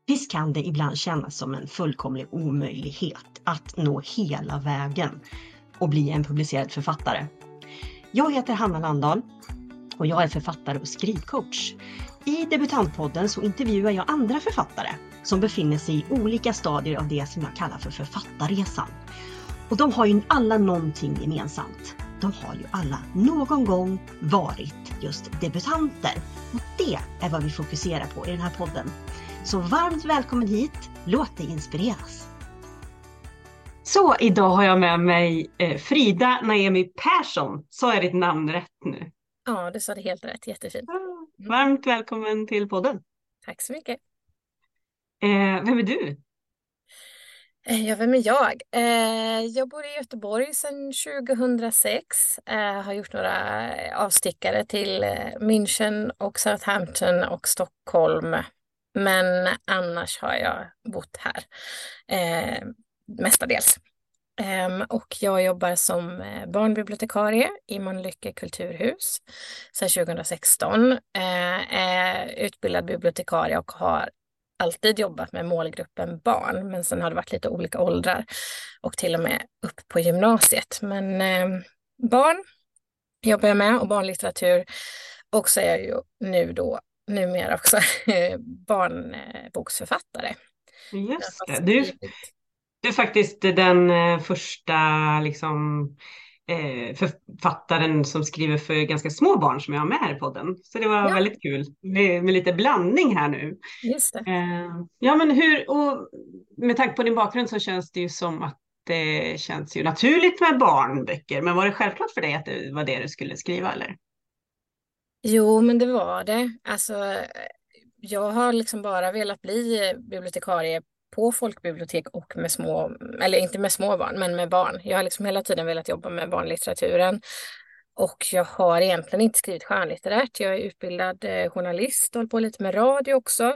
Visst kan det ibland kännas som en fullkomlig omöjlighet att nå hela vägen och bli en publicerad författare. Jag heter Hanna Landahl och jag är författare och skrivcoach. I Debutantpodden så intervjuar jag andra författare som befinner sig i olika stadier av det som jag kallar för författarresan. Och de har ju alla någonting gemensamt. De har ju alla någon gång varit just debutanter. Och det är vad vi fokuserar på i den här podden. Så varmt välkommen hit, låt dig inspireras. Så idag har jag med mig Frida Naemi Persson. Så är ditt namn rätt nu? Ja, du sa det helt rätt. Jättefint. Varmt välkommen till podden. Tack så mycket. Vem är du? Ja, vem är jag? Jag bor i Göteborg sedan 2006. Har gjort några avstickare till München och Southampton och Stockholm. Men annars har jag bott här mestadels. Och jag jobbar som barnbibliotekarie i Mölnlycke kulturhus sedan 2016. Är utbildad bibliotekarie och har alltid jobbat med målgruppen barn, men sen har det varit lite olika åldrar och till och med upp på gymnasiet. Men barn jobbar jag med och barnlitteratur, och så är jag ju numera också barnboksförfattare. Just det. Du är faktiskt den första författaren som skriver för ganska små barn som jag har med här i podden. Så det var väldigt kul med lite blandning här nu. Just det. Ja, men och med tanke på din bakgrund så känns det ju som att det känns ju naturligt med barnböcker. Men var det självklart för dig att det var det du skulle skriva, eller? Jo, men det var det. Alltså, jag har bara velat bli bibliotekarie på folkbibliotek och med eller inte med små barn, men med barn. Jag har hela tiden velat jobba med barnlitteraturen. Och jag har egentligen inte skrivit skönlitterärt. Jag är utbildad journalist och håller på lite med radio också.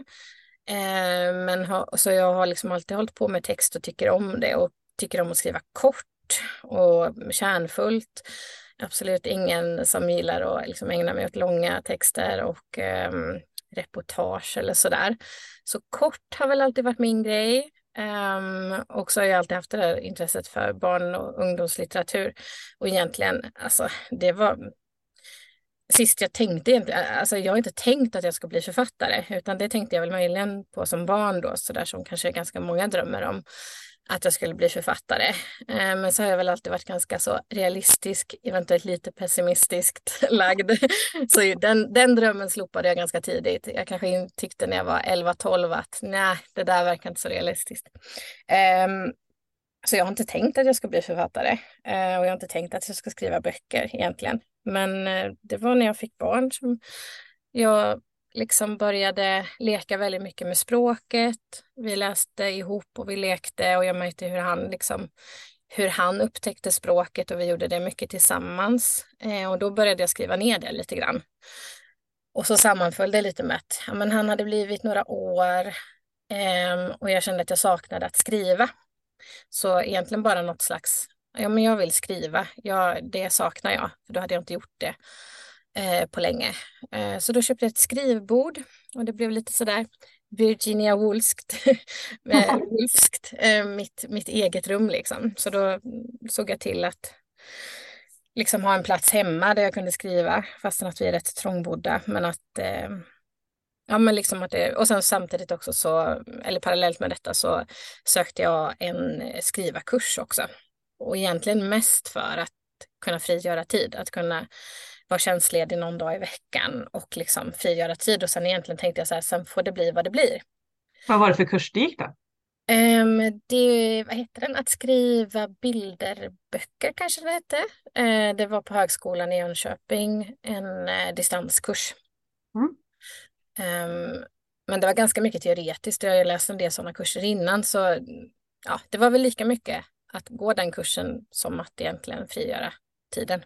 Så jag har alltid hållit på med text och tycker om det. Och tycker om att skriva kort och kärnfullt. Absolut ingen som gillar att ägna mig åt långa texter och reportage eller sådär. Så kort har väl alltid varit min grej. Och så har jag alltid haft det där intresset för barn- och ungdomslitteratur. Och egentligen, det var sist jag tänkte jag har inte tänkt att jag ska bli författare, utan det tänkte jag väl möjligen på som barn då, så där som kanske ganska många drömmer om, att jag skulle bli författare. Men så har jag väl alltid varit ganska så realistisk, eventuellt lite pessimistiskt lagd. Så den drömmen slopade jag ganska tidigt. Jag kanske tyckte när jag var 11-12 att nej, det där verkar inte så realistiskt. Så jag har inte tänkt att jag ska bli författare. Och jag har inte tänkt att jag ska skriva böcker egentligen. Men det var när jag fick barn som jag började leka väldigt mycket med språket. Vi läste ihop och vi lekte, och jag märkte hur han upptäckte språket, och vi gjorde det mycket tillsammans. Och då började jag skriva ner det lite grann. Och så sammanföll det lite med att han hade blivit några år och jag kände att jag saknade att skriva. Så egentligen bara något slags, men jag vill skriva. Det saknar jag, för då hade jag inte gjort det på länge. Så då köpte jag ett skrivbord, och det blev lite sådär Virginia Woolfskt, mitt eget rum . Så då såg jag till att ha en plats hemma där jag kunde skriva, fastän att vi är rätt trångbodda, men att och sen samtidigt också eller parallellt med detta så sökte jag en skrivarkurs också. Och egentligen mest för att kunna frigöra tid, att kunna vara tjänstledig någon dag i veckan och frigöra tid. Och sen egentligen tänkte jag så här, sen får det bli vad det blir. Vad var det för kurs det gick då? Vad heter den? Att skriva bilderböcker kanske det hette. Det var på högskolan i Jönköping, en distanskurs. Men det var ganska mycket teoretiskt. Jag har läst en del sådana kurser innan, så ja, det var väl lika mycket att gå den kursen som att egentligen frigöra tiden.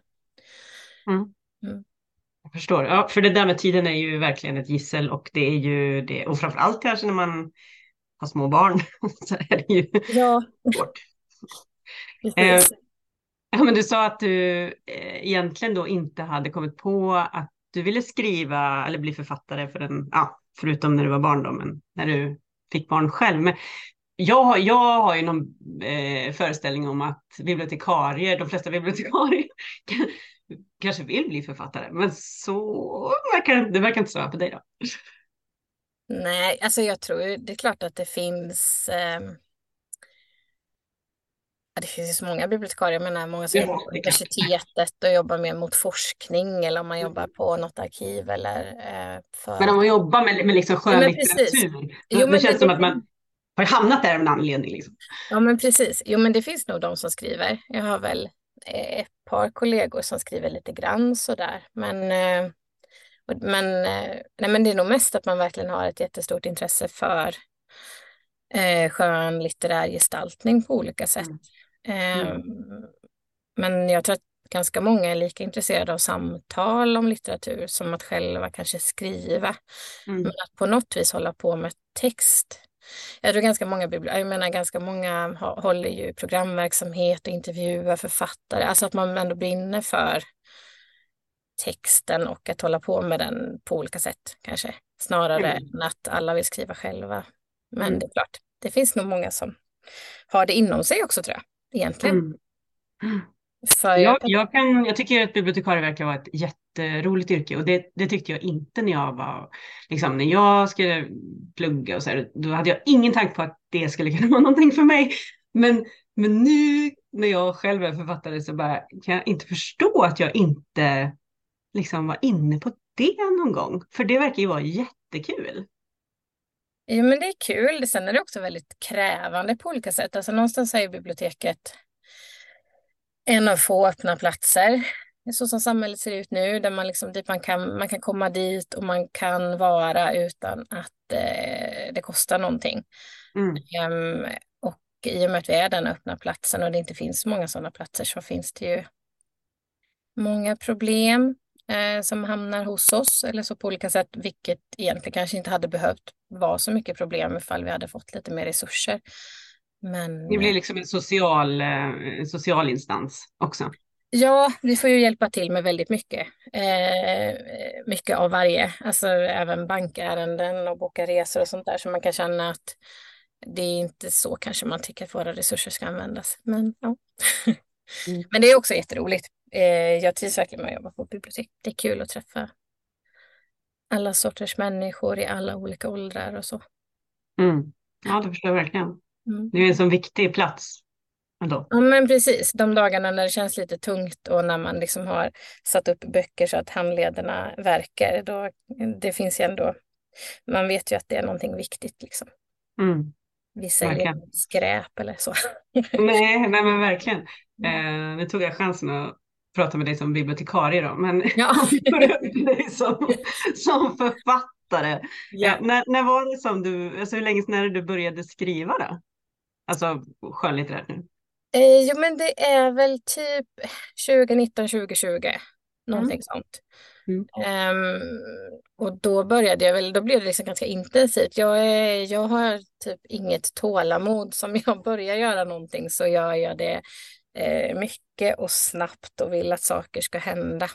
Jag förstår. Ja, för det där med tiden är ju verkligen ett gissel, och det är ju det, och framförallt kanske när man har små barn så är det ju svårt. Ja, men du sa att du egentligen då inte hade kommit på att du ville skriva eller bli författare förutom när du var barn då, men när du fick barn själv. Men jag har ju någon föreställning om att bibliotekarier, de flesta bibliotekarier kanske vill bli författare. Men det verkar inte så här på dig då. Nej, alltså jag tror ju, det är klart att det finns ja, det finns ju så många bibliotekarier, jag menar många som jobbar Ja, på det kan. universitetet och jobbar mer mot forskning eller om man jobbar på något arkiv eller Men för... om man jobbar med liksom Ja men precis. skönlitteratur, Jo då men känns det som att man har hamnat där av en anledning. Liksom. ja men precis. Jo men det finns nog de som skriver. Jag har väl ett par kollegor som skriver lite grann sådär. Nej, men det är nog mest att man verkligen har ett jättestort intresse för skön litterär gestaltning på olika sätt. Mm. Eh, Mm. Men jag tror att ganska många är lika intresserade av samtal om litteratur som att själva kanske skriva. Men Mm. att på något vis hålla på med text. Jag tror ganska många håller ju programverksamhet och intervjuar författare. Alltså att man ändå brinner för texten och att hålla på med den på olika sätt kanske. Snarare Mm. än att alla vill skriva själva. Men det Mm. är klart, det finns nog många som har det inom sig också tror jag, egentligen. Mm. För jag, Jag tycker att bibliotekarie verkar vara ett jätteroligt yrke och det tyckte jag inte när jag var, liksom, när jag skulle plugga och så här, då hade jag ingen tanke på att det skulle kunna vara någonting för mig. Men nu när jag själv är författare så bara, kan jag inte förstå att jag inte liksom var inne på det någon gång. För det verkar ju vara jättekul. jo, men det är kul. Sen är det också väldigt krävande på olika sätt. Alltså någonstans är ju biblioteket en av få öppna platser. Så som samhället ser ut nu, där man liksom, dit man kan komma dit och man kan vara utan att det kostar någonting. Mm. Och i och med att vi är den öppna platsen och det inte finns många sådana platser så finns det ju många problem som hamnar hos oss eller så på olika sätt, vilket egentligen kanske inte hade behövt vara så mycket problem ifall vi hade fått lite mer resurser. Men Det blir liksom en social instans också. ja, vi får ju hjälpa till med väldigt mycket. Mycket av varje, alltså även bankärenden och boka resor och sånt där, så man kan känna att det är inte så kanske man tycker att våra resurser ska användas. Men ja. Mm. Men det är också jätteroligt. Jag trivs verkligen med att jobba på bibliotek. Det är kul att träffa alla sorters människor i alla olika åldrar och så. Mm. Ja, det förstår jag verkligen. Mm. Det är en sån viktig plats ändå. Ja, men precis. De dagarna när det känns lite tungt och när man liksom har satt upp böcker så att handlederna verkar, då det finns ju ändå, man vet ju att det är någonting viktigt liksom. Mm. Vi säljer Verkligen. skräp eller så. Nej, men verkligen. Nu tog jag chansen att prata med dig som bibliotekarie då, men Ja. om vi går över till dig som författare. Ja. När var det som alltså hur länge sedan är det du började skriva då? Alltså skönlitterärt nu. Jo, men det är väl typ 2019, 2020. Någonting Mm. sånt. Mm. Och då började jag väl, då blev det liksom ganska intensivt. Jag har typ inget tålamod. Som jag börjar göra någonting så gör jag det mycket och snabbt och vill att saker ska hända.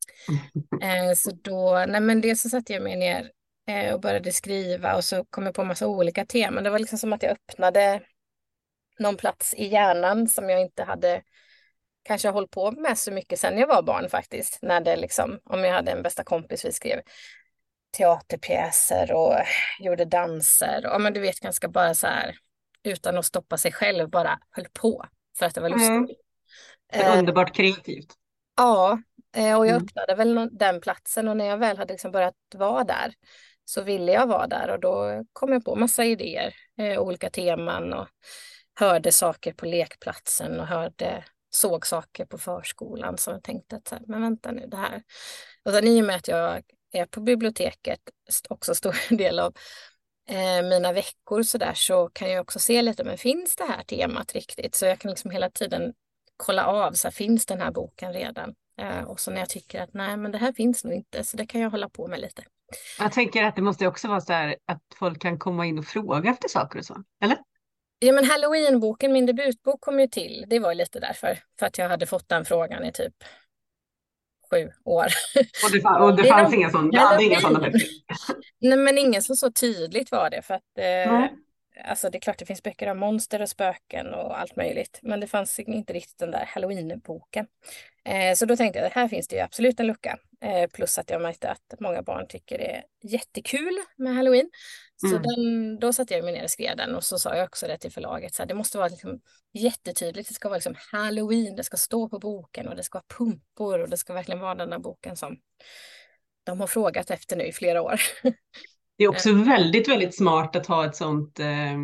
Så då, nej men det så satte jag mig ner och började skriva och så kom jag på massa olika teman. Det var liksom som att jag öppnade någon plats i hjärnan som jag inte hade kanske hållit på med så mycket sedan jag var barn faktiskt. När det liksom, om jag hade en bästa kompis, vi skrev teaterpjäser och gjorde danser. Och men du vet, ganska bara så här utan att stoppa sig själv, bara höll på för att det var Mm. lustigt. Underbart kreativt. Ja, och jag Mm. öppnade väl den platsen och när jag väl hade liksom börjat vara där så ville jag vara där och då kom jag på massa idéer, olika teman och hörde saker på lekplatsen och såg saker på förskolan så jag tänkte att så här, men vänta nu det här. Och sen i och med att jag är på biblioteket också stor del av mina veckor så kan jag också se lite, men finns det här temat riktigt? Så jag kan liksom hela tiden kolla av, så här, finns den här boken redan? Och så när jag tycker att nej, men det här finns nog inte, så det kan jag hålla på med lite. Jag tänker att det måste också vara så här att folk kan komma in och fråga efter saker och så, eller? Ja, men Halloween-boken, min debutbok, kom ju till. Det var lite därför. För att jag hade fått den frågan i typ 7 år. Och det fanns inga sådana, du hade inga sådana böcker? Nej, men ingen som så tydligt var det. För att Nej. alltså det är klart det finns böcker om monster och spöken och allt möjligt. Men det fanns inte riktigt den där Halloween-boken. Så då tänkte jag att här finns det ju absolut en lucka. Plus att jag märkte att många barn tycker det är jättekul med Halloween. Så då satte jag mig ner och skrev den. Och så sa jag också det till förlaget. Så här, det måste vara liksom jättetydligt. Det ska vara liksom Halloween. Det ska stå på boken. Och det ska vara pumpor. Och det ska verkligen vara den där boken som de har frågat efter nu i flera år. Det är också väldigt, väldigt smart att ha ett sånt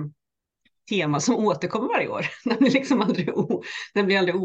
tema som återkommer varje år. Den är liksom den blir aldrig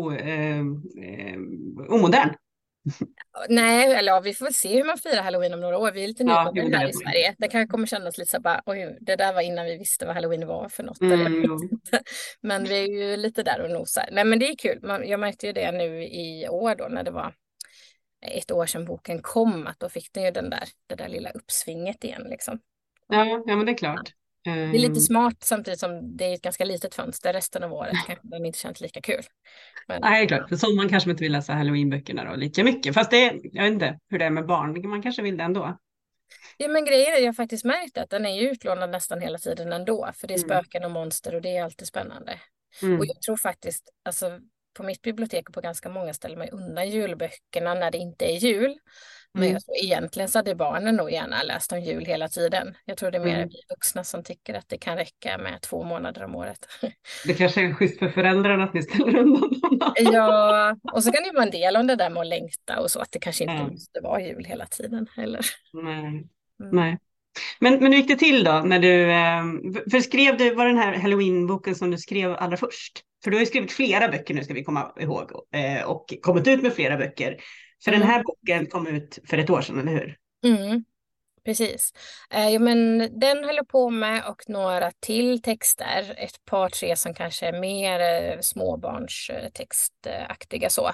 omodern. Nej, eller ja, vi får väl se hur man firar Halloween om några år. Vi är lite nykomna här i Sverige. Det kanske kommer kännas lite så bara, oj, det där var innan vi visste vad Halloween var för något. Eller men vi är ju lite där och nosar. Nej, men det är kul. Jag märkte ju det nu i år då när det var ett år sedan boken kom, att då fick den ju det där lilla uppsvinget igen liksom. Ja, men det är klart. Det är lite smart samtidigt som det är ett ganska litet fönster. Resten av året kanske den inte känns lika kul. Men... Nej, det är klart. För sommaren kanske man inte vill läsa Halloween-böckerna då lika mycket. Fast jag vet inte hur det är med barn. Man kanske vill det ändå. Ja, men grejen är, jag har faktiskt märkt att den är ju utlånad nästan hela tiden ändå. För det är spöken och monster och det är alltid spännande. Och jag tror faktiskt, alltså på mitt bibliotek och på ganska många ställen man undan julböckerna när det inte är jul. Men jag tror egentligen så hade barnen nog gärna läst om jul hela tiden. Jag tror det är mer vi vuxna som tycker att det kan räcka med 2 månader om året. Det kanske är schysst för föräldrarna att ni ställer undan dem. Ja, och så kan det ju vara en del om det där med att längta och så. Att det kanske inte måste vara jul hela tiden heller. Nej. Men hur gick det till då? När för skrev du, var den här Halloween-boken som du skrev allra först? För du har ju skrivit flera böcker nu ska vi komma ihåg. Och kommit ut med flera böcker. För den här boken kom ut för ett år sedan, eller hur? Precis. Ja, men den höll jag på med och några till texter. Ett par, 3 som kanske är mer småbarnstextaktiga så.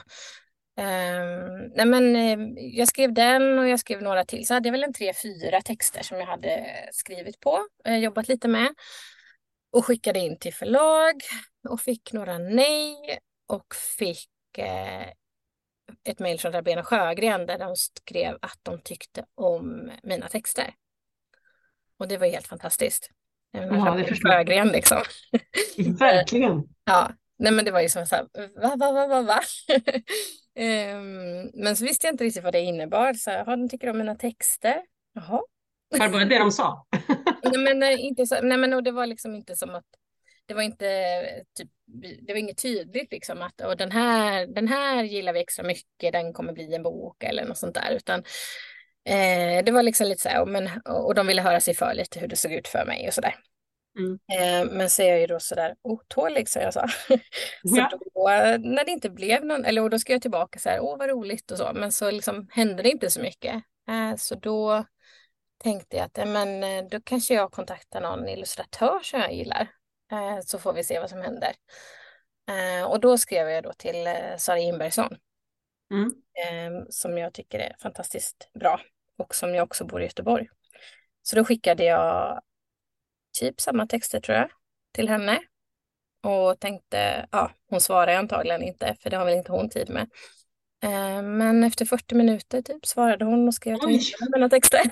Nej, men jag skrev den och jag skrev några till. Så hade jag väl 3-4 texter som jag hade skrivit på. Jobbat lite med. Och skickade in till förlag. Och fick några nej. Och fick... ett mejl från Rabén & Sjögren där de skrev att de tyckte om mina texter. Och det var helt fantastiskt. Rabén & Sjögren liksom. Verkligen. Ja, nej men det var ju som så här, va? Men så visste jag inte riktigt vad det innebar. Så de tycker om mina texter. Jaha. Var det bara det de sa? Inte så, nej men och det var liksom inte som att det var inte det var inget tydligt liksom att och den här gillar vi extra mycket, den kommer bli en bok eller något sånt där, utan det var liksom lite så här, och de ville höra sig för lite hur det såg ut för mig och sådär. Men så är jag ju då sådär otålig som jag sa. Så då när det inte blev någon, eller då ska jag tillbaka så här, vad roligt och så, men så liksom hände det inte så mycket. Så då tänkte jag att men då kanske jag kontaktar någon illustratör som jag gillar. Så får vi se vad som händer. Och då skrev jag då till Sara Inbergsson. Som jag tycker är fantastiskt bra. Och som jag också bor i Göteborg. Så då skickade jag typ samma texter tror jag till henne. Och tänkte, hon svarar antagligen inte. För det har väl inte hon tid med. Men efter 40 minuter typ svarade hon och skrev mina texter.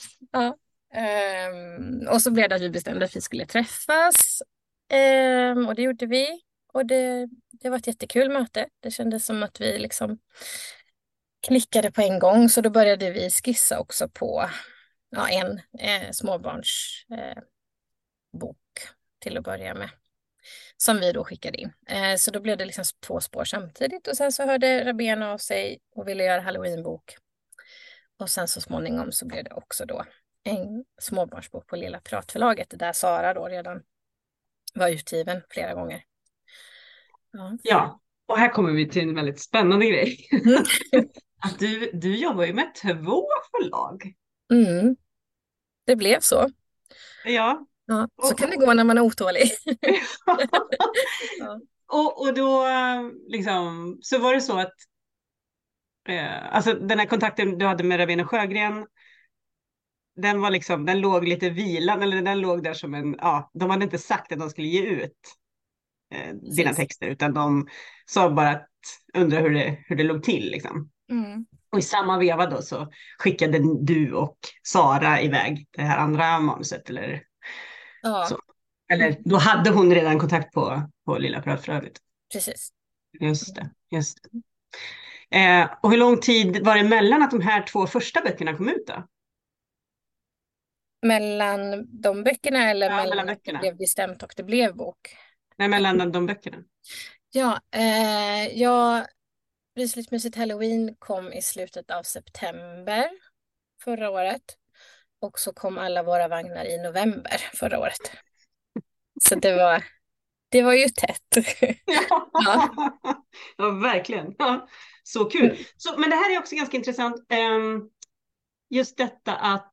Och så blev det att vi bestämde att vi skulle träffas. Och det gjorde vi. Och det var ett jättekul möte. Det kändes som att vi liksom klickade på en gång. Så då började vi skissa också på en småbarnsbok till att börja med. Som vi då skickade in. Så då blev det liksom 2 spår samtidigt. Och sen så hörde Rabén av sig och ville göra Halloweenbok. Och sen så småningom så blev det också då en småbarnsbok på Lilla Piratförlaget. Där Sara då redan var utgiven flera gånger. Ja, och här kommer vi till en väldigt spännande grej. Att du jobbar ju med 2 förlag. Det blev så. Ja. Så kan det gå när man är otålig. Och då liksom, så var det så att alltså den här kontakten du hade med Rabén & Sjögren, den var liksom, den låg lite vilan, eller den låg där som en, de hade inte sagt att de skulle ge ut dina texter, utan de sa bara att undra hur det låg till liksom. Och i samma veva då så skickade du och Sara iväg det här andra manuset eller Ja, så. Eller då hade hon redan kontakt på Lilla Pröd för övrigt. precis. Just det, just det. Och hur lång tid var det mellan att de här 2 första böckerna kom ut då? Mellan de böckerna eller Ja, mellan mellan att det böckerna. blev bestämt och det blev bok? Nej, mellan de böckerna. Ja, Rysligt Halloween kom i slutet av september förra året. Och så kom Alla våra vagnar i november förra året. Så det var ju tätt. Ja. Ja, verkligen. Ja, så kul. Men det här är också ganska intressant. Just detta att...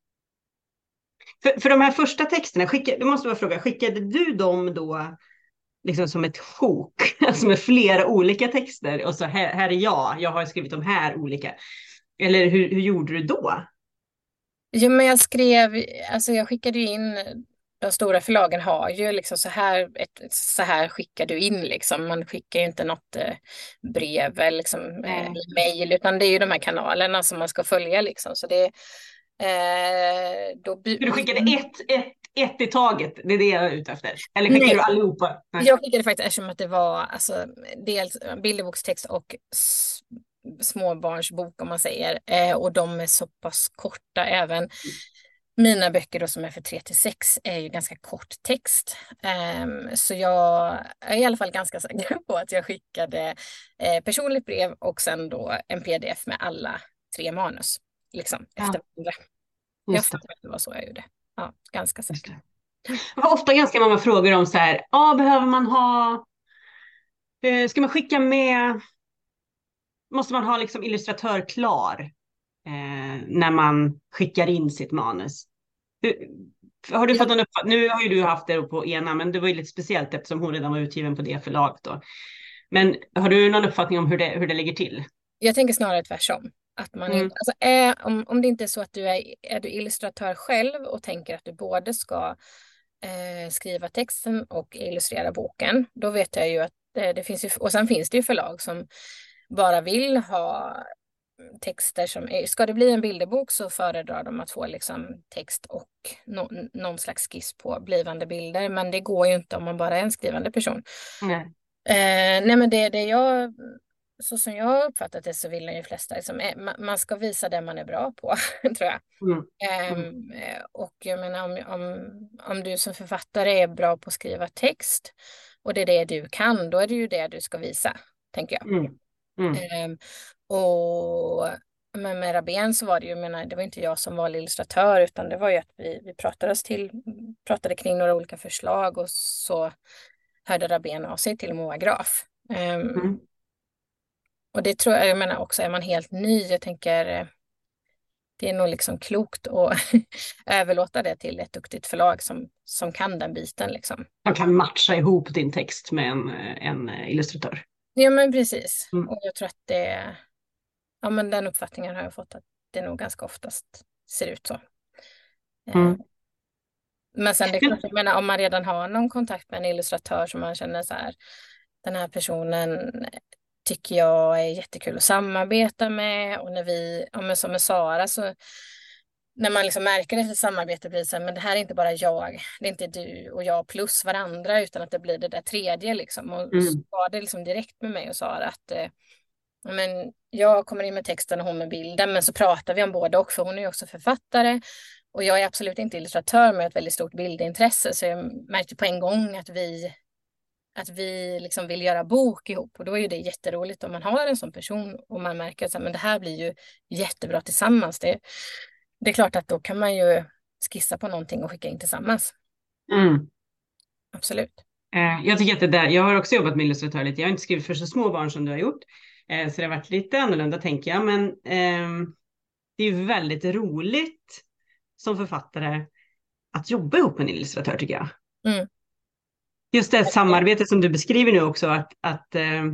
För de här första texterna, det måste jag fråga, skickade du dem då liksom som ett sjok? Alltså med flera olika texter och så här är jag har skrivit de här olika. Eller hur gjorde du då? Jo, men jag skickade ju in, de stora förlagen har ju liksom så här skickar du in liksom. Man skickar ju inte något brev eller liksom, eller mejl, utan det är ju de här kanalerna som man ska följa liksom. Så det Du skickade ett i taget, det är det jag är ute efter. Eller skickade du allihopa? Nej. Jag skickade faktiskt, eftersom att det var alltså, dels bilderbokstext och småbarnsbok om man säger. Och de är så pass korta även. Mina böcker då som är för 3-6 är ju ganska kort text. Så jag är i alla fall ganska säker på att jag skickade personligt brev och sen då en pdf med alla 3 manus. Liksom efter varandra. Jag fattar att det var så jag gjorde. Ja, ganska säkert. Det var ofta ganska många frågor om så här, behöver man ha, ska man skicka med, måste man ha liksom illustratör klar när man skickar in sitt manus? Har du fått någon uppfattning? Nu har ju du haft det på ena, men det var ju lite speciellt eftersom hon redan var utgiven på det förlaget då. Men har du någon uppfattning om hur det ligger till? Jag tänker snarare tvärtom. Att man inte, alltså om det inte är så att är du illustratör själv och tänker att du både ska skriva texten och illustrera boken, då vet jag ju att det finns ju, och sen finns det ju förlag som bara vill ha texter som ska det bli en bilderbok så föredrar de att få liksom text och någon slags skiss på blivande bilder, men det går ju inte om man bara är en skrivande person. Nej, men det jag, så som jag har uppfattat det, så vill de flesta liksom, man ska visa det man är bra på, tror jag. Och jag menar om du som författare är bra på att skriva text och det är det du kan, då är det ju det du ska visa, tänker jag. Men med Rabén så var det ju, det var inte jag som var illustratör, utan det var ju att vi pratade kring några olika förslag och så hörde Rabén av sig till Moa Graf. Och det tror jag också, är man helt ny, jag tänker det är nog liksom klokt att överlåta det till ett duktigt förlag som kan den biten liksom. Man kan matcha ihop din text med en illustratör. Ja, men precis. Och jag tror att men den uppfattningen har jag fått, att det nog ganska oftast ser ut så. Men sen det är klart, om man redan har någon kontakt med en illustratör som man känner så här, den här personen tycker jag är jättekul att samarbeta med, och när vi, som med Sara, så när man liksom märker efter samarbete blir det så här, men det här är inte bara jag, det är inte du och jag plus varandra, utan att det blir det där tredje liksom. Och så var det liksom direkt med mig och Sara att men jag kommer in med texten och hon med bilden, men så pratar vi om båda, och för hon är ju också författare och jag är absolut inte illustratör med ett väldigt stort bildintresse, så jag märkte på en gång att vi liksom vill göra bok ihop, och då är ju det jätteroligt om man har en sån person och man märker att men det här blir ju jättebra tillsammans. Det är klart att då kan man ju skissa på någonting och skicka in tillsammans. Absolut. Jag tycker att det där, jag har också jobbat med illustratör lite, jag har inte skrivit för så små barn som du har gjort, så det har varit lite annorlunda tänker jag, men det är ju väldigt roligt som författare att jobba ihop med en illustratör, tycker jag. Just det samarbete som du beskriver nu också, att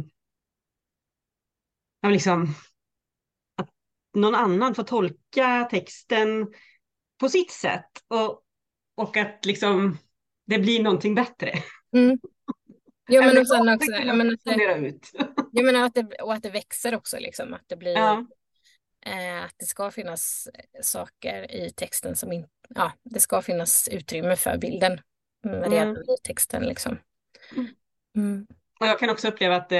någon annan får tolka texten på sitt sätt och att liksom det blir någonting bättre. Jo, men och sen också, att det att det växer också liksom, att det blir Att det ska finnas saker i texten som inte, ja, det ska finnas utrymme för bilden redan i texten liksom. Mm. Och jag kan också uppleva att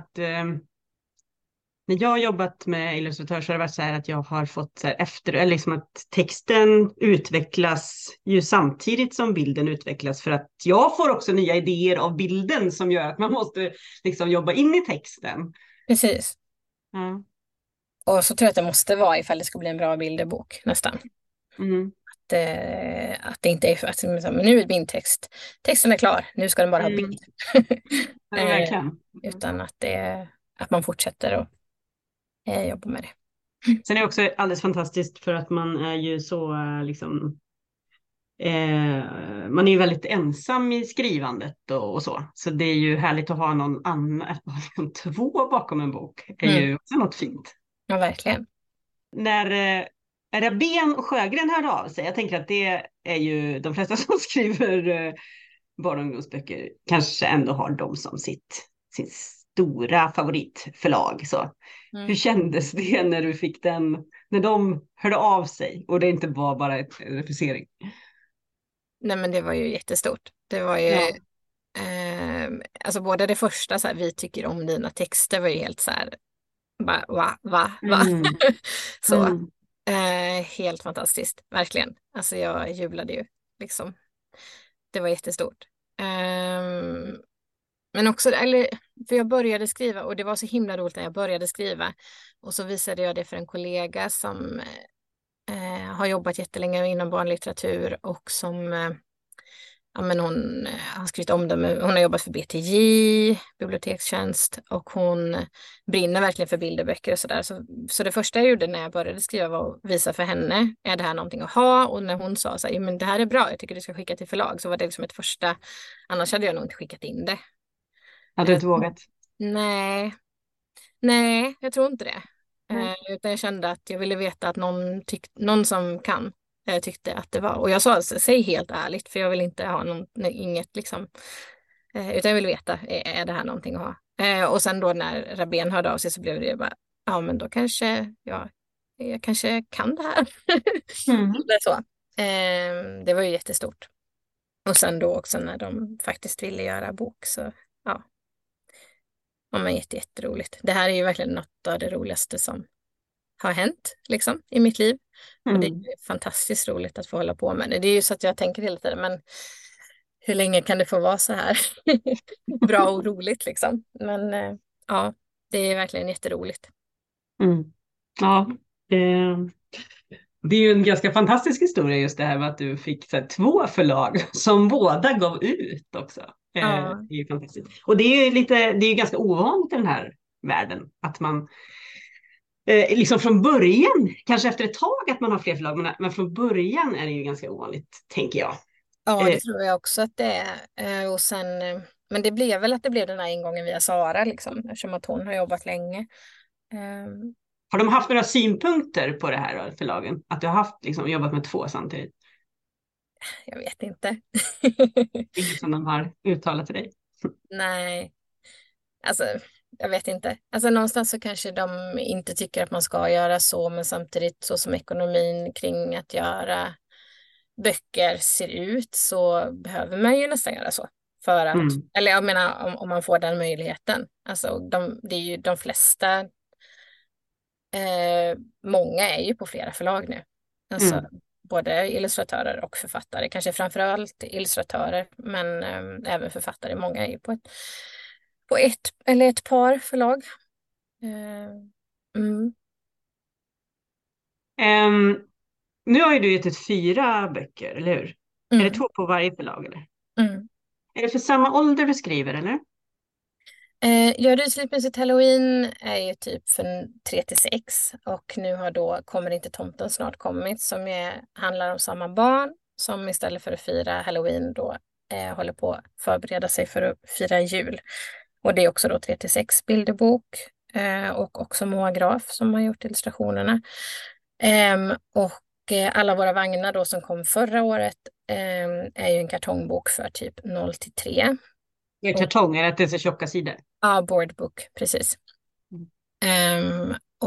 när jag har jobbat med illustratör så har det varit så här att jag har fått så här eller liksom att texten utvecklas ju samtidigt som bilden utvecklas, för att jag får också nya idéer av bilden som gör att man måste liksom jobba in i texten. Precis. Ja. Och så tror jag att det måste vara ifall det ska bli en bra bilderbok nästan. Att det inte är för att men nu är min texten är klar, nu ska den bara ha bild. Ja, verkligen. Utan att man fortsätter och jobba med det. Sen är det också alldeles fantastiskt för att man är ju så liksom man är ju väldigt ensam i skrivandet och så. Så det är ju härligt att ha någon annan, att ha liksom två bakom en bok är ju också något fint. Ja, verkligen. När Rabén och Sjögren hörde av sig, jag tänker att det är ju de flesta som skriver barn- och ungdomsböcker kanske ändå har dem som sin stora favoritförlag. Så. Hur kändes det när du fick när de hörde av sig och det inte var bara en refusering? Nej, men det var ju jättestort. Det var ju alltså både det första så här, vi tycker om dina texter var ju helt så här va? Så helt fantastiskt, verkligen. Alltså jag jublade ju liksom. Det var jättestort. Men också, för jag började skriva och det var så himla roligt när jag började skriva. Och så visade jag det för en kollega som har jobbat jättelänge inom barnlitteratur och som men hon har skrivit omdöme. Hon har jobbat för BTJ, bibliotekstjänst, och hon brinner verkligen för bilderböcker och sådär. Så det första jag gjorde när jag började skriva var att visa för henne, är det här någonting att ha? Och när hon sa så här, men det här är bra, jag tycker du ska skicka till förlag, så var det liksom ett första, annars hade jag nog inte skickat in det. Hade du inte vågat? Nej, jag tror inte det. Utan jag kände att jag ville veta att någon som kan tyckte att det var. Och jag sa, säg helt ärligt, för jag vill inte ha inget liksom. Utan jag vill veta, är det här någonting att ha? Och sen då när Rabén hörde av sig så blev det bara, ja men då kanske jag kanske kan det här. Det, så. Det var ju jättestort. Och sen då också när de faktiskt ville göra bok, så ja. Ja, men jätteroligt. Det här är ju verkligen något av det roligaste som har hänt liksom, i mitt liv. Och det är fantastiskt roligt att få hålla på med det. Det är ju så att jag tänker hela tiden, men hur länge kan det få vara så här bra och roligt liksom? Men ja, det är verkligen jätteroligt. Ja, det är ju en ganska fantastisk historia just det här med att du fick så här, 2 förlag som båda gav ut också. Det är ju fantastiskt. Och det är ju ganska ovanligt i den här världen att man liksom från början, kanske efter ett tag att man har fler förlag, men från början är det ju ganska ovanligt, tänker jag. Ja, det tror jag också att det är. Och sen, men det blev väl att det blev den här ingången via Sara, liksom, eftersom att hon har jobbat länge. Har de haft några synpunkter på det här då, förlagen? Att du har haft, liksom, jobbat med 2 samtidigt? Jag vet inte. Inget som de har uttalat till dig? Nej, alltså jag vet inte. Alltså någonstans så kanske de inte tycker att man ska göra så, men samtidigt så som ekonomin kring att göra böcker ser ut så behöver man ju nästan göra så. För att, eller jag menar om man får den möjligheten. Alltså det är ju de flesta, många är ju på flera förlag nu. Alltså både illustratörer och författare, kanske framförallt illustratörer, men även författare. Många är ju på ett eller ett par förlag. Nu har ju du gett ut 4 böcker, eller hur? Är det 2 på varje förlag, eller? Är det för samma ålder du skriver, eller? Ja, Rysligt Halloween är ju typ för 3-6, och nu har då Kommer inte tomten snart kommit, som handlar om samma barn som istället för att fira Halloween då håller på att förbereda sig för att fira jul. Och det är också då 3-6 bilderbok, och också Moa Graf som har gjort illustrationerna. Och Alla våra vagnar då som kom förra året är ju en kartongbok för typ 0-3. En kartong, är det att det är så tjocka sidor? Ja, boardbook, precis. Och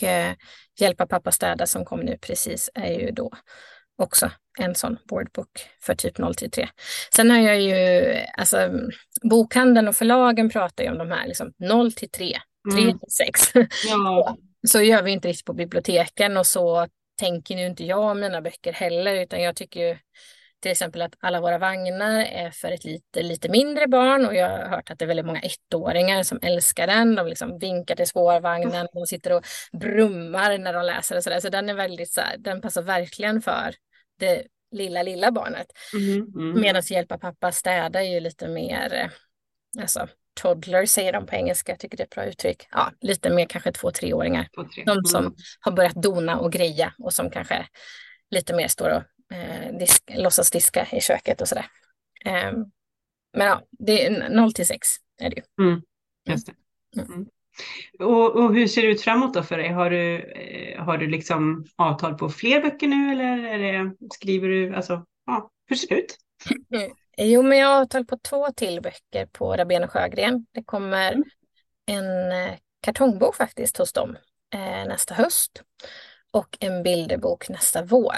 Hjälpa pappa städa som kom nu precis är ju då också en sån boardbook för typ 0-3. Sen har jag ju, alltså bokhandeln och förlagen pratar ju om de här liksom 0-3, 3-6. Ja. Så gör vi inte riktigt på biblioteken och så tänker ju inte jag om mina böcker heller, utan jag tycker ju till exempel att alla våra vagnar är för ett lite mindre barn, och jag har hört att det är väldigt många ettåringar som älskar den. De liksom vinkar till spårvagnen, de sitter och brummar när de läser och sådär. Så den är väldigt så här, den passar verkligen för det lilla barnet. Medan Hjälpa pappa städa är ju lite mer, alltså toddler säger de på engelska, jag tycker det är ett bra uttryck. Ja, lite mer kanske 2-3-åringar. De som har börjat dona och greja och som kanske lite mer står och låtsas diska i köket och sådär. Men ja, det är 0-6 är det ju. Just det. Och hur ser det ut framåt då för dig? Har du liksom avtal på fler böcker nu, eller skriver du, alltså, ja, hur ser det ut? Jo, men jag har avtal på 2 till böcker på Rabén och Sjögren. Det kommer en kartongbok faktiskt hos dem nästa höst och en bilderbok nästa vår.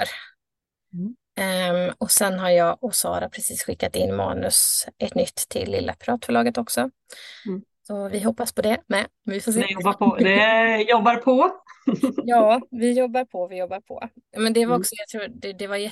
Och sen har jag och Sara precis skickat in manus, ett nytt till Lilla Piratförlaget också. Så vi hoppas på det med. Vi får se. Det jobbar på. Ja, vi jobbar på. Men det var också, jag tror det var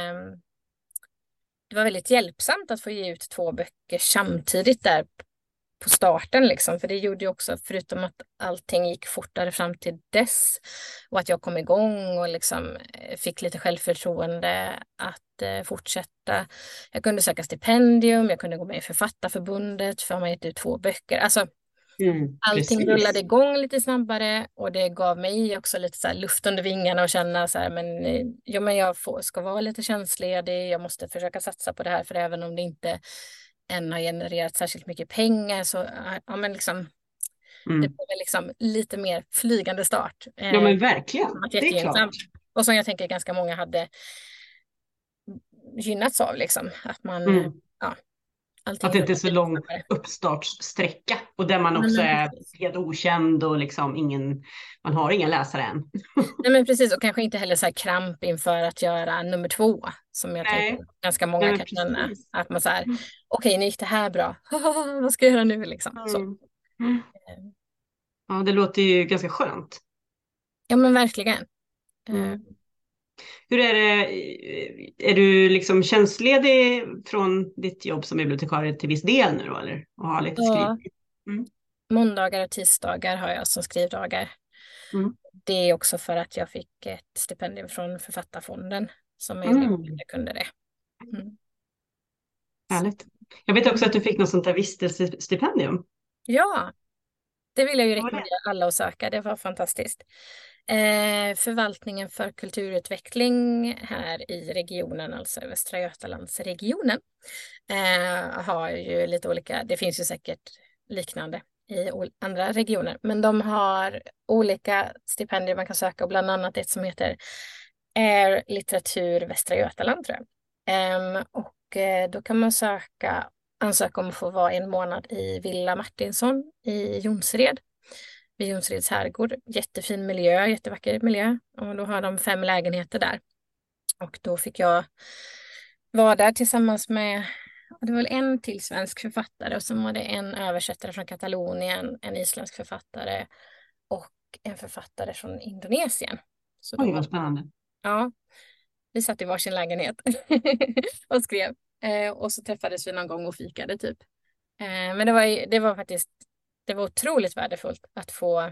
det var väldigt hjälpsamt att få ge ut 2 böcker samtidigt där på starten liksom. För det gjorde ju också, förutom att allting gick fortare fram till dess och att jag kom igång och liksom fick lite självförtroende att fortsätta. Jag kunde söka stipendium, jag kunde gå med i Författarförbundet för att man gett ut 2 böcker. Alltså allting rullade igång lite snabbare, och det gav mig också lite så här luft under vingarna och känna så här, men jag ska vara lite känslig, jag måste försöka satsa på det här, för även om det inte än har genererat särskilt mycket pengar så ja, men liksom det blev liksom lite mer flygande start. Ja, men verkligen, det är klart. Och som jag tänker ganska många hade gynnats av liksom, att man att det inte är så lång uppstartssträcka och där man också är helt okänd och liksom man har ingen läsare än. Nej, men precis, och kanske inte heller så här kramp inför att göra nummer 2 som jag tänker ganska många kan känna. Att man så här, okej, nu gick det här bra. Vad ska jag göra nu liksom? Så. Ja, det låter ju ganska skönt. Ja, men verkligen. Hur är det, är du liksom tjänstledig från ditt jobb som bibliotekarie till viss del nu då, eller? Och har lite skrivit? Måndagar och tisdagar har jag som skrivdagar. Det är också för att jag fick ett stipendium från Författarfonden som jag kunde det. Härligt. Jag vet också att du fick något sånt där vistelsestipendium. Ja, det vill jag ju rekommendera alla att söka. Det var fantastiskt. Förvaltningen för kulturutveckling här i regionen, alltså Västra Götalandsregionen, har ju lite olika, det finns ju säkert liknande i andra regioner, men de har olika stipendier man kan söka, och bland annat ett som heter Air Litteratur Västra Götaland, tror jag. Och då kan man ansöka om att få vara 1 månad i Villa Martinsson i Jonsered, vid Jonsereds herrgård. Jättefin miljö, jättevacker miljö, och då har de 5 lägenheter där. Och då fick jag vara där tillsammans med, det var väl en till svensk författare, och så var det en översättare från Katalonien, en isländsk författare och en författare från Indonesien. Så Oj, vad spännande. Ja, vi satt i varsin lägenhet och skrev. Och så träffades vi någon gång och fikade typ. Men det var faktiskt, det var otroligt värdefullt att få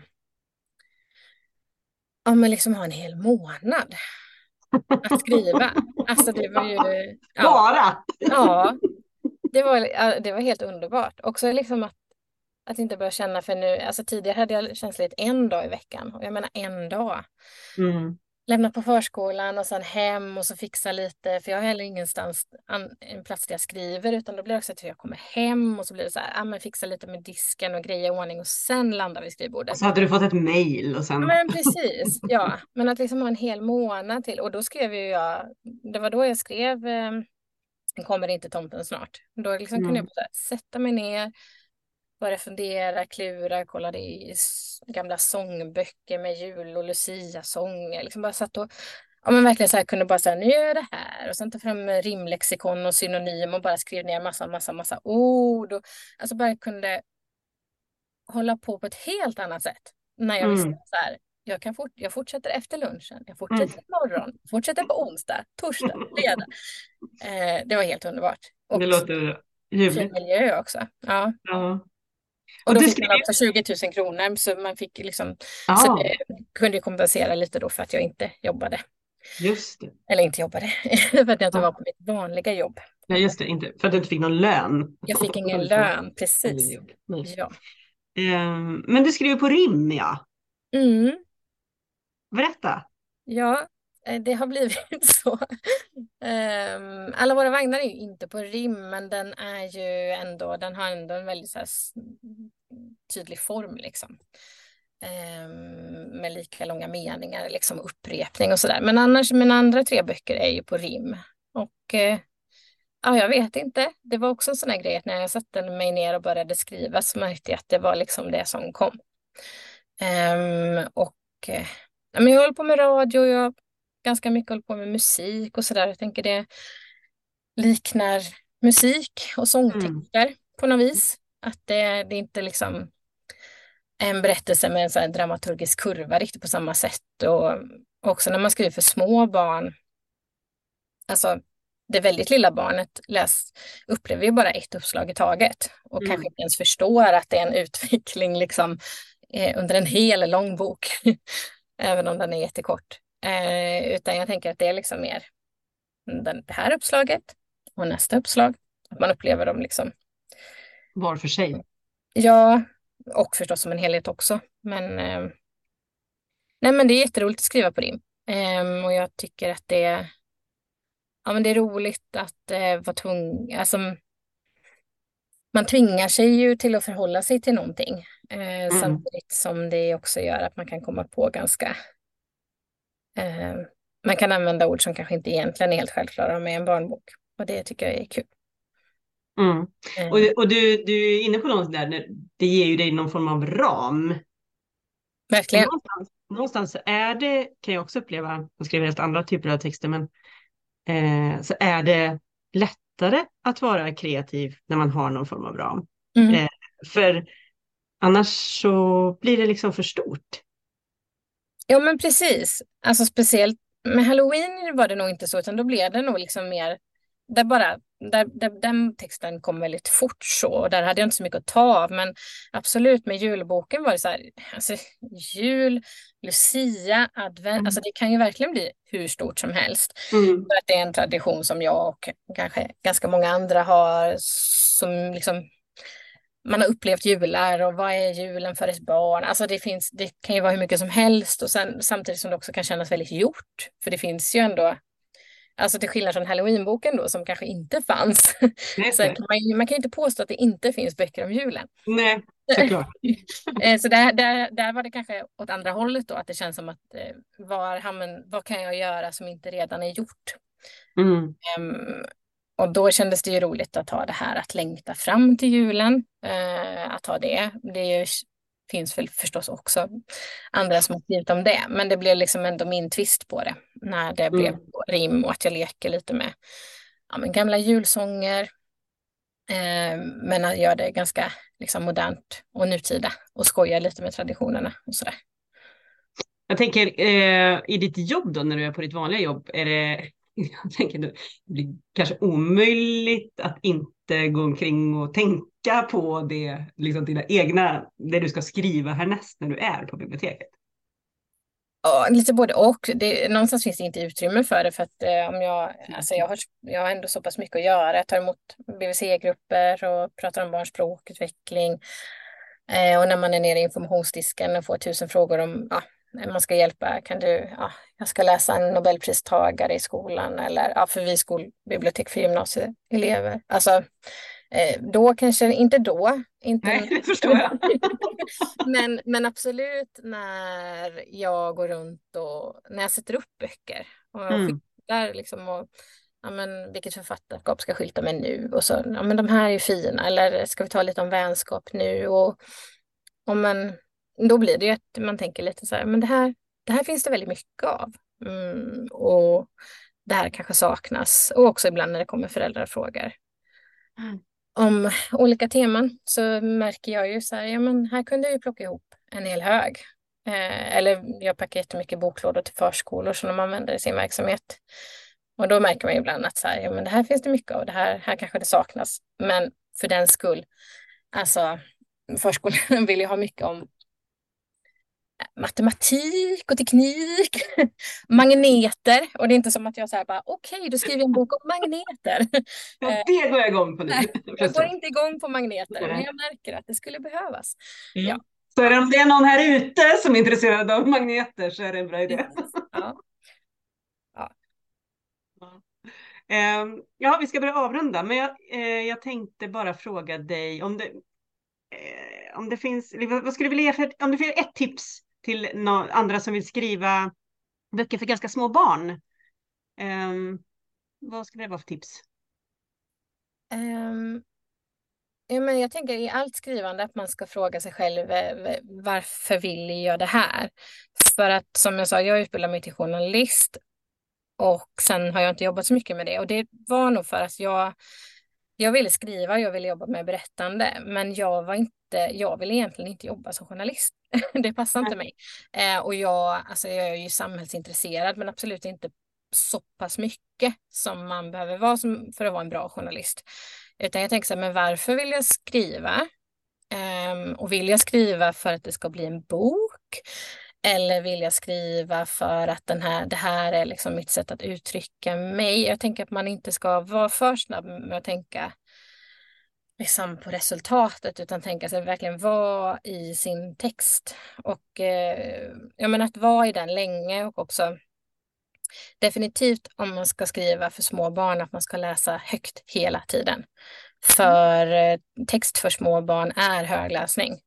liksom ha en hel månad att skriva. Alltså det var ju... Bara? Ja, det var helt underbart. Också liksom att inte börja känna, för nu, alltså tidigare hade jag känsligt 1 dag i veckan. Och jag menar 1 dag. Lämna på förskolan och sen hem och så fixa lite, för jag har heller ingenstans en plats där jag skriver, utan då blir det också att jag kommer hem och så blir det så här, men fixa lite med disken och greja i ordning och sen landar vi i skrivbordet. Och så hade du fått ett mejl och sen... Ja, men precis, ja. Men att liksom ha en hel månad till, och då skrev det var då jag skrev kommer inte tomten snart. Då liksom kunde jag bara sätta mig ner, började fundera, klura, kollade i gamla sångböcker med jul- och Lucia-sånger. Liksom bara satt och ja, men verkligen så här kunde bara säga, nu gör jag det här. Och sen ta fram rimlexikon och synonym och bara skrev ner massa ord. Och, alltså bara kunde hålla på ett helt annat sätt. När jag visste så här, jag fortsätter efter lunchen, jag fortsätter imorgon, fortsätter på onsdag, torsdag, fredag. Det var helt underbart. Och Det låter fin ljuvligt. miljö också. Ja. Ja. Och då du fick man skriver... också 20 000 kronor, så man fick liksom, så Ja, det kunde ju kompensera lite då för att jag inte jobbade. just det. Eller inte jobbade, för att jag inte var Ja. på mitt vanliga jobb. Ja, just det. Inte, för att du inte fick någon lön. Jag fick ingen lön, precis. Nej. Ja. Men du skriver på rim, ja. Mm. Berätta. Ja, det har blivit så. Alla våra vagnar är ju inte på rim, men den har ändå en väldigt så här tydlig form liksom. Med lika långa meningar, liksom upprepning och sådär. Men annars, mina andra 3 böcker är ju på rim. Och ja, jag vet inte. Det var också en sån här grej att när jag satte mig ner och började skriva så märkte jag att det var liksom det som kom. Men jag håller på med radio, jag ganska mycket håller på med musik och sådär. Jag tänker det liknar musik och sångtexter på något vis. Att det är inte liksom en berättelse med en sån här dramaturgisk kurva riktigt på samma sätt. Och också när man skriver för små barn, alltså det väldigt lilla barnet upplever ju bara ett uppslag i taget och kanske inte ens förstår att det är en utveckling liksom under en hel lång bok. Även om den är jättekort. Utan jag tänker att det är liksom mer det här uppslaget och nästa uppslag. Att man upplever dem liksom. Var för sig. Ja, och förstås som en helhet också. Men, nej, men det är jätteroligt att skriva på rim. Och jag tycker att det är roligt att vara tvungen. Alltså, man tvingar sig ju till att förhålla sig till någonting. Samtidigt som det också gör att man kan komma på ganska man kan använda ord som kanske inte egentligen är helt självklara med en barnbok. Och det tycker jag är kul. Och du är inne på något där, det ger ju dig någon form av ram. Verkligen. Någonstans är det, kan jag också uppleva, jag skriver helt andra typer av texter, men så är det lättare att vara kreativ när man har någon form av ram. För annars så blir det liksom för stort. Ja, men precis. Alltså speciellt med Halloween var det nog inte så, utan då blev det nog liksom mer där den texten kom väldigt fort så, och där hade jag inte så mycket att ta av, men absolut med julboken var det så här, alltså jul, Lucia, advent, alltså det kan ju verkligen bli hur stort som helst. För att det är en tradition som jag och kanske ganska många andra har, som liksom man har upplevt jular, och vad är julen för ett barn? Alltså det kan ju vara hur mycket som helst, och sen, samtidigt som det också kan kännas väldigt gjort. För det finns ju ändå, alltså till skillnad från Halloweenboken då, som kanske inte fanns. Så man kan ju inte påstå att det inte finns böcker om julen. Nej, såklart. Så där var det kanske åt andra hållet då, att det känns som att vad kan jag göra som inte redan är gjort? Och då kändes det ju roligt att ha det här att längta fram till julen. Att ha det. Finns väl förstås också andra som har skrivit om det. Men det blev liksom ändå min twist på det. När det blev rim, och att jag leker lite med gamla julsånger. Men att göra det ganska liksom modernt och nutida. Och skoja lite med traditionerna och sådär. Jag tänker, i ditt jobb då, när du är på ditt vanliga jobb, är det... Jag tänker det blir kanske omöjligt att inte gå omkring och tänka på det, liksom det du ska skriva härnäst när du är på biblioteket. Ja, lite både och. Någonstans finns det inte utrymme för det, för att jag har ändå så pass mycket att göra. Jag tar emot BVC-grupper och pratar om barns språkutveckling. Och när man är nere i informationsdisken och får 1000 frågor om man ska hjälpa, jag ska läsa en Nobelpristagare i skolan, eller för vi skolbibliotek för gymnasieelever. Alltså, då kanske, inte då. Inte, nej, det förstår jag. men absolut när jag går runt och när jag sätter upp böcker och skickar liksom, och ja, men vilket författarskap ska jag skylta med nu? Och så, ja, men de här är ju fina. Eller ska vi ta lite om vänskap nu? Och då blir det ju att man tänker lite så här, men det här finns det väldigt mycket av. Och det här kanske saknas. Och också ibland när det kommer föräldrafrågor om olika teman, så märker jag ju så här, ja men här kunde jag ju plocka ihop en hel hög. Eller jag packar jättemycket boklådor till förskolor som de använder i sin verksamhet. Och då märker man ju ibland att så här, ja men det här finns det mycket av, här kanske det saknas. Men för den skull, alltså förskolan vill ju ha mycket om matematik och teknik, magneter, och det är inte som att jag säger bara okej, du skriver en bok om magneter. Ja, det går jag igång på nu. Jag går inte igång på magneter, men jag märker att det skulle behövas. Ja. Så om det är någon här ute som är intresserad av magneter så är det en bra idé. Ja, vi ska börja avrunda, men jag tänkte bara fråga dig om det finns, vad skulle du vilja ge om du får ett tips till andra som vill skriva böcker för ganska små barn. Vad skulle det vara för tips? Ja, men jag tänker i allt skrivande att man ska fråga sig själv varför vill jag det här? För att som jag sa, jag utbildar mig till journalist och sen har jag inte jobbat så mycket med det. Och det var nog för att jag ville skriva, jag ville jobba med berättande, men jag ville egentligen inte jobba som journalist. Det passar inte mig. Och jag är ju samhällsintresserad, men absolut inte så pass mycket som man behöver vara för att vara en bra journalist. Utan jag tänker så här, men varför vill jag skriva? Och vill jag skriva för att det ska bli en bok? Eller vill jag skriva för att det här är liksom mitt sätt att uttrycka mig? Jag tänker att man inte ska vara för snabb med att tänka liksom på resultatet, utan tänka sig verkligen vara i sin text. Och jag menar att vara i den länge, och också definitivt om man ska skriva för små barn att man ska läsa högt hela tiden. För text för små barn är högläsning.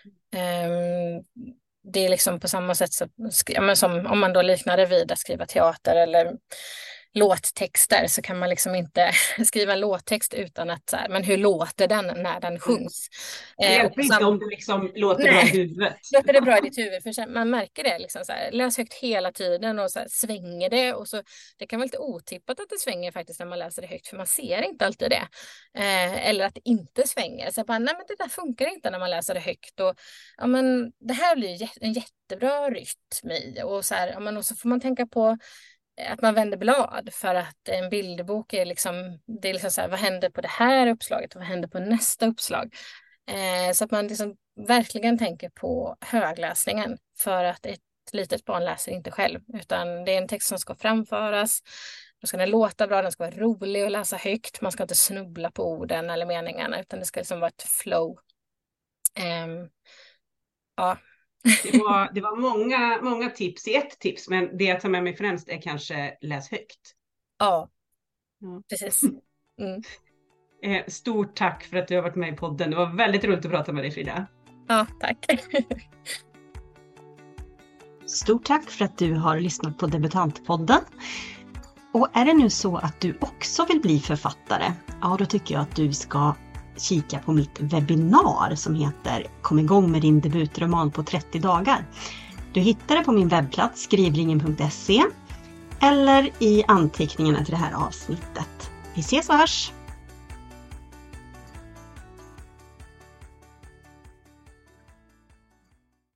Det är liksom på samma sätt som om man då liknar det vid att skriva teater eller låttexter, så kan man liksom inte skriva en låttext utan att så här, men hur låter den när den sjungs? Om det liksom låter bra i huvudet. Låter det bra i ditt huvud? För man märker det liksom så här, läs högt hela tiden och så här, svänger det, och så det kan vara lite otippat att det svänger faktiskt när man läser det högt, för man ser inte alltid det. Eller att det inte svänger. Så bara, nej men det där funkar inte när man läser det högt, och ja men det här blir en jättebra rytm i, och så här, ja men och så får man tänka på att man vänder blad, för att en bilderbok är liksom, det är liksom så här, vad händer på det här uppslaget och vad händer på nästa uppslag? Så att man liksom verkligen tänker på högläsningen, för att ett litet barn läser inte själv, utan det är en text som ska framföras. Då ska den låta bra, den ska vara rolig att läsa högt, man ska inte snubbla på orden eller meningarna, utan det ska liksom vara ett flow. Ja. Det var många tips i ett tips, men det jag tar med mig främst är kanske läs högt. Ja. Precis. Stort tack för att du har varit med i podden. Det var väldigt roligt att prata med dig, Frida. Ja, tack. Stort tack för att du har lyssnat på Debutantpodden. Och är det nu så att du också vill bli författare, ja då tycker jag att du ska kika på mitt webbinar som heter Kom igång med din debutroman på 30 dagar. Du hittar det på min webbplats skrivringen.se eller i anteckningarna till det här avsnittet. Vi ses och hörs!